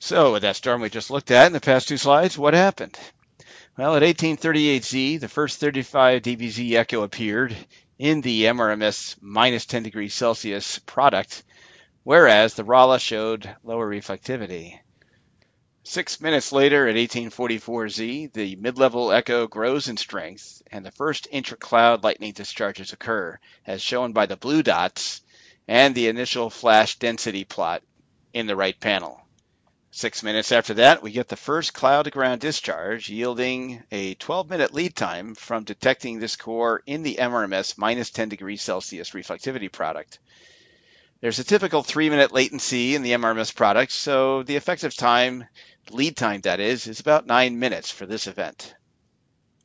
So with that storm we just looked at in the past two slides, what happened? Well, at 1838Z, the first 35 dBz echo appeared in the MRMS minus 10 degrees Celsius product, whereas the Rala showed lower reflectivity. 6 minutes later, at 1844Z, the mid-level echo grows in strength, and the first intra-cloud lightning discharges occur, as shown by the blue dots and the initial flash density plot in the right panel. 6 minutes after that, we get the first cloud-to-ground discharge, yielding a 12-minute lead time from detecting this core in the MRMS minus 10 degrees Celsius reflectivity product. There's a typical 3-minute latency in the MRMS product, so the effective time, lead time that is about 9 minutes for this event.